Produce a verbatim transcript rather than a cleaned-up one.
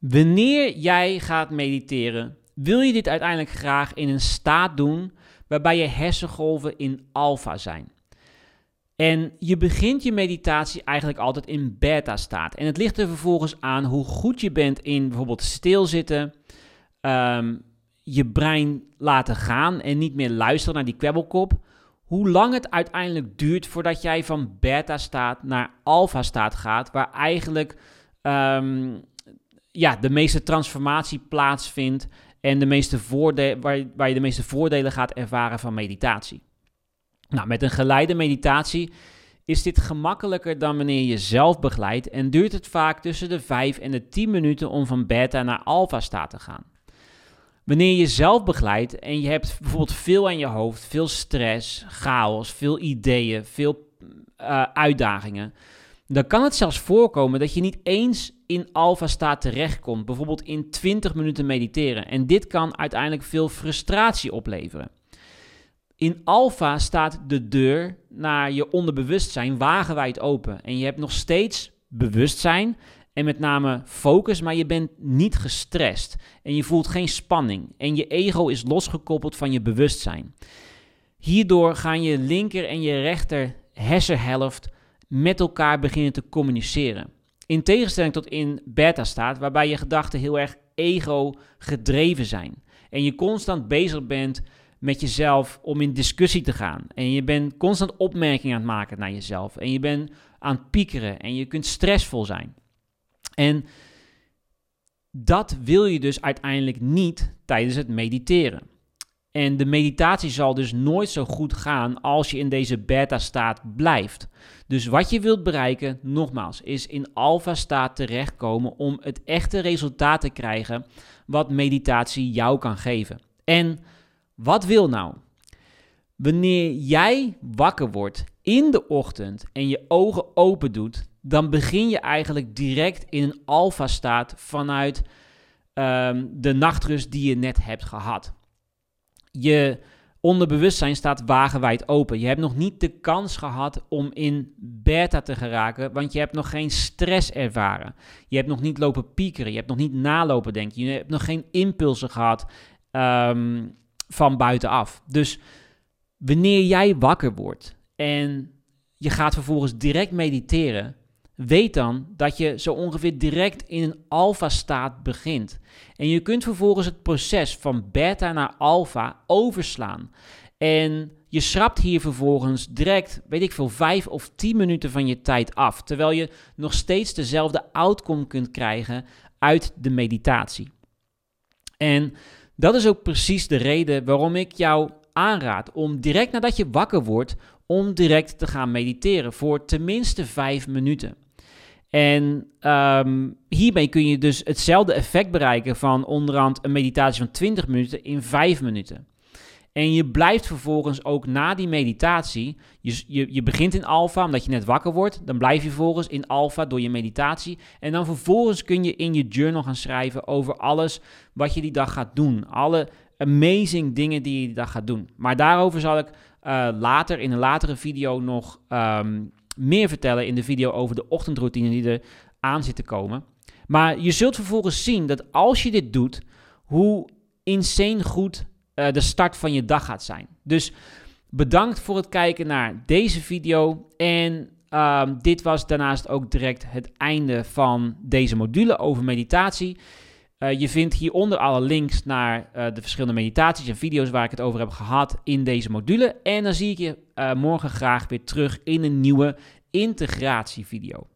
Wanneer jij gaat mediteren, wil je dit uiteindelijk graag in een staat doen waarbij je hersengolven in alfa zijn. En je begint je meditatie eigenlijk altijd in beta-staat. En het ligt er vervolgens aan hoe goed je bent in bijvoorbeeld stilzitten, um, je brein laten gaan en niet meer luisteren naar die kwebbelkop. Hoe lang het uiteindelijk duurt voordat jij van beta-staat naar alfa-staat gaat, waar eigenlijk um, ja, de meeste transformatie plaatsvindt en de meeste voorde- waar, waar je de meeste voordelen gaat ervaren van meditatie. Nou, met een geleide meditatie is dit gemakkelijker dan wanneer je zelf begeleidt en duurt het vaak tussen de vijf en de tien minuten om van beta naar alfa-staat te gaan. Wanneer je zelf begeleidt en je hebt bijvoorbeeld veel aan je hoofd, veel stress, chaos, veel ideeën, veel uh, uitdagingen, dan kan het zelfs voorkomen dat je niet eens in alfa-staat terechtkomt, bijvoorbeeld in twintig minuten mediteren. En dit kan uiteindelijk veel frustratie opleveren. In alfa staat de deur naar je onderbewustzijn wagenwijd open. En je hebt nog steeds bewustzijn en met name focus, maar je bent niet gestrest. En je voelt geen spanning. En je ego is losgekoppeld van je bewustzijn. Hierdoor gaan je linker en je rechter hersenhelft met elkaar beginnen te communiceren. In tegenstelling tot in beta-staat, waarbij je gedachten heel erg ego-gedreven zijn. En je constant bezig bent met jezelf om in discussie te gaan. En je bent constant opmerkingen aan het maken naar jezelf. En je bent aan het piekeren en je kunt stressvol zijn. En dat wil je dus uiteindelijk niet tijdens het mediteren. En de meditatie zal dus nooit zo goed gaan als je in deze beta-staat blijft. Dus wat je wilt bereiken, nogmaals, is in alfa-staat terechtkomen om het echte resultaat te krijgen wat meditatie jou kan geven. En wat wil nou? Wanneer jij wakker wordt in de ochtend en je ogen open doet, dan begin je eigenlijk direct in een alfa-staat vanuit um, de nachtrust die je net hebt gehad. Je onderbewustzijn staat wagenwijd open. Je hebt nog niet de kans gehad om in beta te geraken, want je hebt nog geen stress ervaren. Je hebt nog niet lopen piekeren, je hebt nog niet nalopen denken, je hebt nog geen impulsen gehad um, van buitenaf. Dus wanneer jij wakker wordt en je gaat vervolgens direct mediteren, weet dan dat je zo ongeveer direct in een alfa-staat begint. En je kunt vervolgens het proces van beta naar alfa overslaan. En je schrapt hier vervolgens direct, weet ik veel, vijf of tien minuten van je tijd af. Terwijl je nog steeds dezelfde outcome kunt krijgen uit de meditatie. En dat is ook precies de reden waarom ik jou aanraad om direct nadat je wakker wordt, om direct te gaan mediteren voor tenminste vijf minuten. En um, hiermee kun je dus hetzelfde effect bereiken van onderhand een meditatie van twintig minuten in vijf minuten. En je blijft vervolgens ook na die meditatie, je, je, je begint in alfa omdat je net wakker wordt, dan blijf je vervolgens in alfa door je meditatie. En dan vervolgens kun je in je journal gaan schrijven over alles wat je die dag gaat doen. Alle amazing dingen die je die dag gaat doen. Maar daarover zal ik uh, later in een latere video nog Um, meer vertellen in de video over de ochtendroutine die er aan zit te komen. Maar je zult vervolgens zien dat als je dit doet, hoe insane goed uh, de start van je dag gaat zijn. Dus bedankt voor het kijken naar deze video. En uh, dit was daarnaast ook direct het einde van deze module over meditatie. Uh, je vindt hieronder alle links naar uh, de verschillende meditaties en video's waar ik het over heb gehad in deze module. En dan zie ik je uh, morgen graag weer terug in een nieuwe integratievideo.